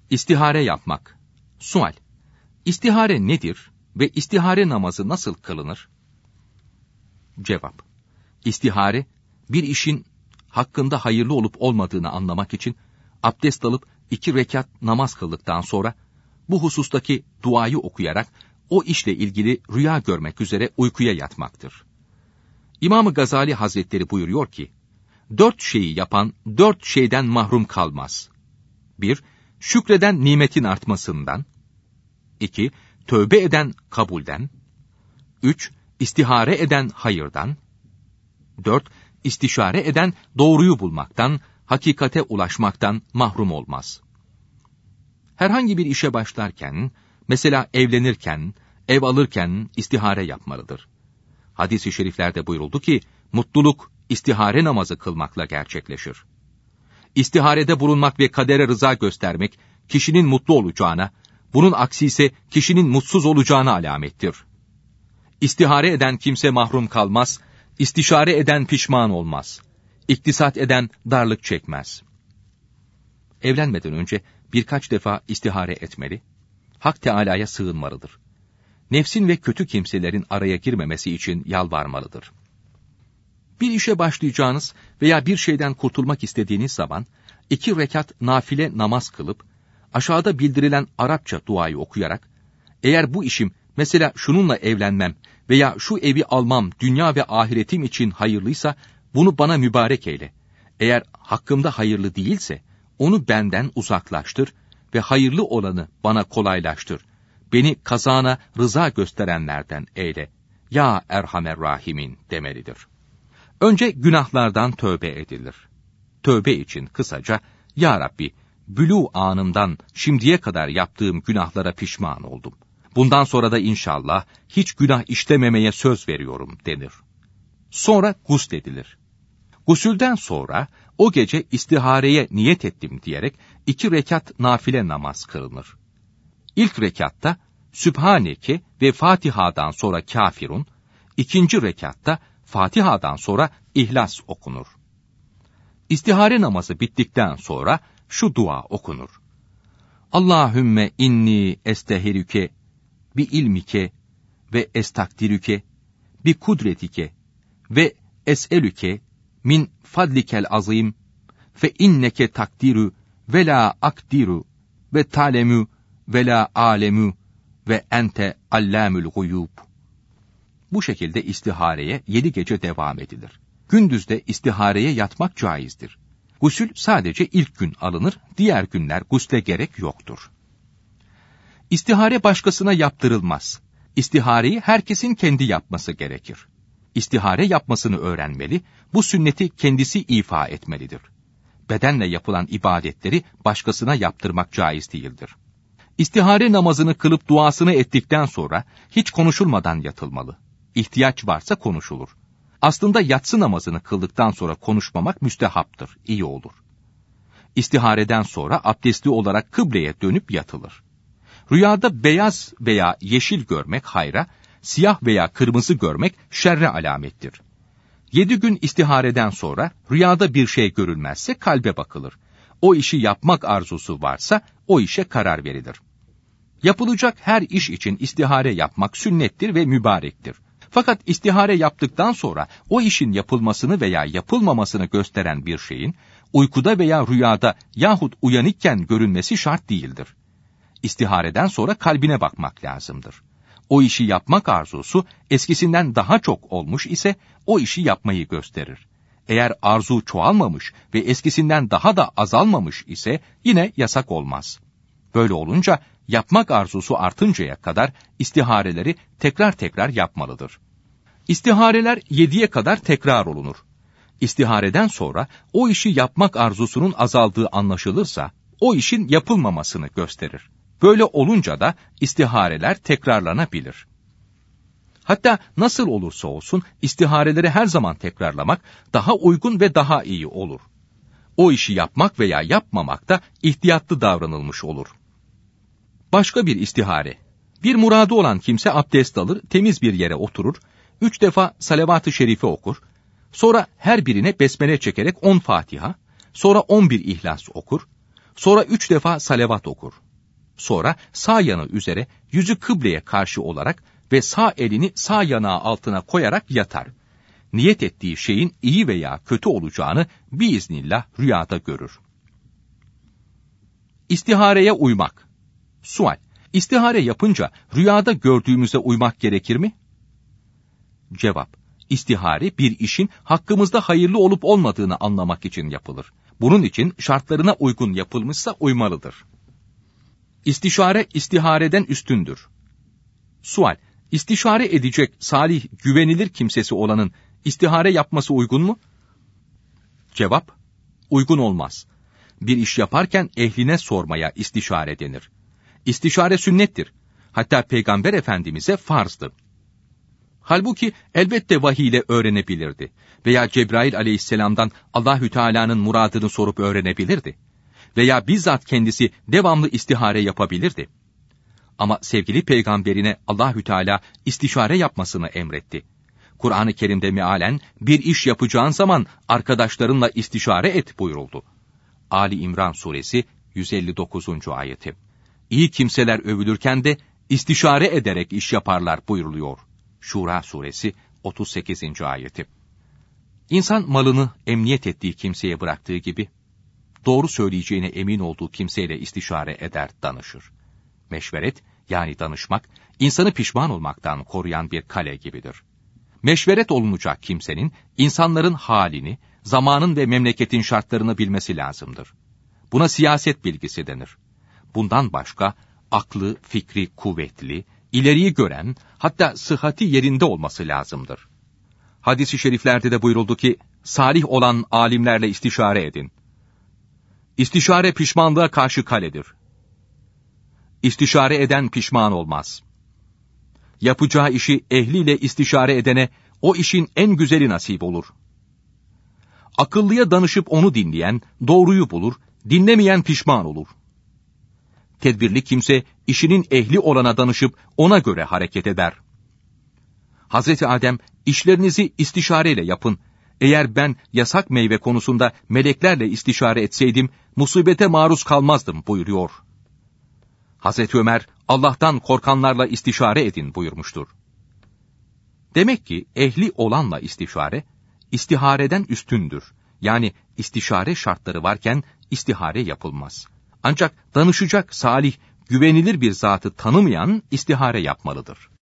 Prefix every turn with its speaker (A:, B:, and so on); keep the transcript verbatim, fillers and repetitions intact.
A: İstihare yapmak. Sual: İstihare nedir ve istihare namazı nasıl kılınır? Cevap: İstihare, bir işin hakkında hayırlı olup olmadığını anlamak için abdest alıp iki rekat namaz kıldıktan sonra bu husustaki duayı okuyarak o işle ilgili rüya görmek üzere uykuya yatmaktır. İmam-ı Gazali Hazretleri buyuruyor ki, dört şeyi yapan dört şeyden mahrum kalmaz. bir Şükreden nimetin artmasından. iki Tövbe eden kabulden. üç İstihare eden hayırdan. dört İstişare eden doğruyu bulmaktan, hakikate ulaşmaktan mahrum olmaz. Herhangi bir işe başlarken, mesela evlenirken, ev alırken istihare yapmalıdır. Hadis-i şeriflerde buyuruldu ki, mutluluk istihare namazı kılmakla gerçekleşir. İstiharede bulunmak ve kadere rıza göstermek, kişinin mutlu olacağına, bunun aksi ise kişinin mutsuz olacağına alamettir. İstihare eden kimse mahrum kalmaz, istişare eden pişman olmaz, iktisat eden darlık çekmez. Evlenmeden önce birkaç defa istihare etmeli, Hak Teâlâ'ya sığınmalıdır. Nefsin ve kötü kimselerin araya girmemesi için yalvarmalıdır. Bir işe başlayacağınız veya bir şeyden kurtulmak istediğiniz zaman, iki rekat nafile namaz kılıp, aşağıda bildirilen Arapça duayı okuyarak, eğer bu işim, mesela şununla evlenmem veya şu evi almam dünya ve ahiretim için hayırlıysa, bunu bana mübarek eyle. Eğer hakkımda hayırlı değilse, onu benden uzaklaştır ve hayırlı olanı bana kolaylaştır. Beni kazana rıza gösterenlerden eyle. Ya Erhamer Rahimin demelidir. Önce günahlardan tövbe edilir. Tövbe için kısaca, Ya Rabbi, bülû anımdan şimdiye kadar yaptığım günahlara pişman oldum. Bundan sonra da inşallah hiç günah işlememeye söz veriyorum denir. Sonra gusledilir. Gusülden sonra o gece istihareye niyet ettim diyerek iki rekat nafile namaz kılınır. İlk rekatta Sübhaneke ve Fatiha'dan sonra Kafirun, ikinci rekatta Fatiha'dan sonra İhlas okunur. İstihare namazı bittikten sonra şu dua okunur. Allahümme inni estehirüke bi ilmike ve estakdirüke bi kudretike ve es'elüke min fadlikel azim fe inneke takdiru ve la akdiru ve talemu ve la alemu ve ente allamül guyub. Bu şekilde istihareye yedi gece devam edilir. Gündüzde istihareye yatmak caizdir. Gusül sadece ilk gün alınır, diğer günler gusle gerek yoktur. İstihare başkasına yaptırılmaz. İstihareyi herkesin kendi yapması gerekir. İstihare yapmasını öğrenmeli, bu sünneti kendisi ifa etmelidir. Bedenle yapılan ibadetleri başkasına yaptırmak caiz değildir. İstihare namazını kılıp duasını ettikten sonra hiç konuşulmadan yatılmalı. İhtiyaç varsa konuşulur. Aslında yatsı namazını kıldıktan sonra konuşmamak müstehaptır, iyi olur. İstihareden sonra abdestli olarak kıbleye dönüp yatılır. Rüyada beyaz veya yeşil görmek hayra, siyah veya kırmızı görmek şerre alamettir. Yedi gün istihareden sonra rüyada bir şey görülmezse kalbe bakılır. O işi yapmak arzusu varsa o işe karar verilir. Yapılacak her iş için istihare yapmak sünnettir ve mübarektir. Fakat istihare yaptıktan sonra o işin yapılmasını veya yapılmamasını gösteren bir şeyin uykuda veya rüyada yahut uyanıkken görünmesi şart değildir. İstihareden sonra kalbine bakmak lazımdır. O işi yapmak arzusu eskisinden daha çok olmuş ise o işi yapmayı gösterir. Eğer arzu çoğalmamış ve eskisinden daha da azalmamış ise yine yasak olmaz. Böyle olunca yapmak arzusu artıncaya kadar istihareleri tekrar tekrar yapmalıdır. İstihareler yediye kadar tekrar olunur. İstihareden sonra o işi yapmak arzusunun azaldığı anlaşılırsa o işin yapılmamasını gösterir. Böyle olunca da istihareler tekrarlanabilir. Hatta nasıl olursa olsun istihareleri her zaman tekrarlamak daha uygun ve daha iyi olur. O işi yapmak veya yapmamak da ihtiyatlı davranılmış olur. Başka bir istihare. Bir muradı olan kimse abdest alır, temiz bir yere oturur, üç defa salavat-ı şerife okur, sonra her birine besmele çekerek on Fatiha, sonra on bir İhlas okur, Sonra üç defa salavat okur. Sonra sağ yanı üzere yüzü kıbleye karşı olarak ve sağ elini sağ yanağı altına koyarak yatar. Niyet ettiği şeyin iyi veya kötü olacağını biiznillah rüyada görür. İstihareye uymak. Sual: İstihare yapınca rüyada gördüğümüze uymak gerekir mi? Cevap: İstihare bir işin hakkımızda hayırlı olup olmadığını anlamak için yapılır. Bunun için şartlarına uygun yapılmışsa uymalıdır. İstişare istihareden üstündür. Sual: İstişare edecek salih, güvenilir kimsesi olanın istihare yapması uygun mu? Cevap: Uygun olmaz. Bir iş yaparken ehline sormaya istişare denir. İstişare sünnettir. Hatta Peygamber Efendimiz'e farzdı. Halbuki elbette vahiy ile öğrenebilirdi. Veya Cebrail aleyhisselamdan Allahü Teala'nın muradını sorup öğrenebilirdi. Veya bizzat kendisi devamlı istihare yapabilirdi. Ama sevgili peygamberine Allahü Teala istişare yapmasını emretti. Kur'an-ı Kerim'de mealen bir iş yapacağın zaman arkadaşlarınla istişare et buyuruldu. Ali İmran suresi yüz elli dokuzuncu ayeti. İyi kimseler övülürken de istişare ederek iş yaparlar buyuruluyor. Şura suresi otuz sekizinci ayeti. İnsan malını emniyet ettiği kimseye bıraktığı gibi, doğru söyleyeceğine emin olduğu kimseyle istişare eder, danışır. Meşveret, yani danışmak, insanı pişman olmaktan koruyan bir kale gibidir. Meşveret olunacak kimsenin, insanların halini, zamanın ve memleketin şartlarını bilmesi lazımdır. Buna siyaset bilgisi denir. Bundan başka, aklı, fikri kuvvetli, ileriyi gören, hatta sıhhati yerinde olması lazımdır. Hadis-i şeriflerde de buyuruldu ki, salih olan alimlerle istişare edin. İstişare pişmanlığa karşı kaledir. İstişare eden pişman olmaz. Yapacağı işi ehliyle istişare edene, o işin en güzeli nasip olur. Akıllıya danışıp onu dinleyen, doğruyu bulur, dinlemeyen pişman olur. Tedbirli kimse, işinin ehli olana danışıp ona göre hareket eder. Hazreti Adem, işlerinizi istişareyle yapın. Eğer ben yasak meyve konusunda meleklerle istişare etseydim, musibete maruz kalmazdım buyuruyor. Hazreti Ömer, Allah'tan korkanlarla istişare edin buyurmuştur. Demek ki ehli olanla istişare, istihareden üstündür. Yani istişare şartları varken istihare yapılmaz. Ancak danışacak salih, güvenilir bir zatı tanımayan istihare yapmalıdır.